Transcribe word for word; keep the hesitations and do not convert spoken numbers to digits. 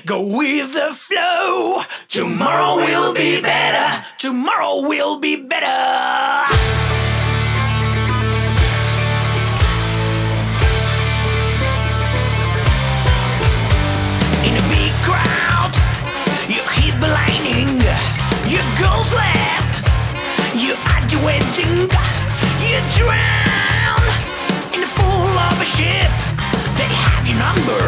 Go with the flow. Tomorrow will be better. Tomorrow will be better. In a big crowd, you hit the lining. Your goals left. You are waiting. You drown in the pool of a ship. They have your number.